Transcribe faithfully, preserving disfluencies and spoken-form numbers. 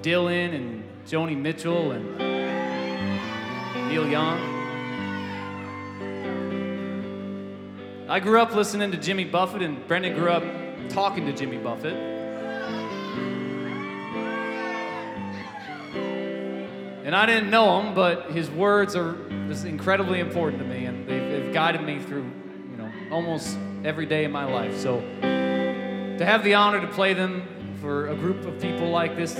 Dylan and Joni Mitchell and Neil Young. I grew up listening to Jimmy Buffett, and Brendan grew up talking to Jimmy Buffett. And I didn't know him, but his words are just incredibly important to me, and they've, they've guided me through, you know, almost every day of my life. So to have the honor to play them for a group of people like this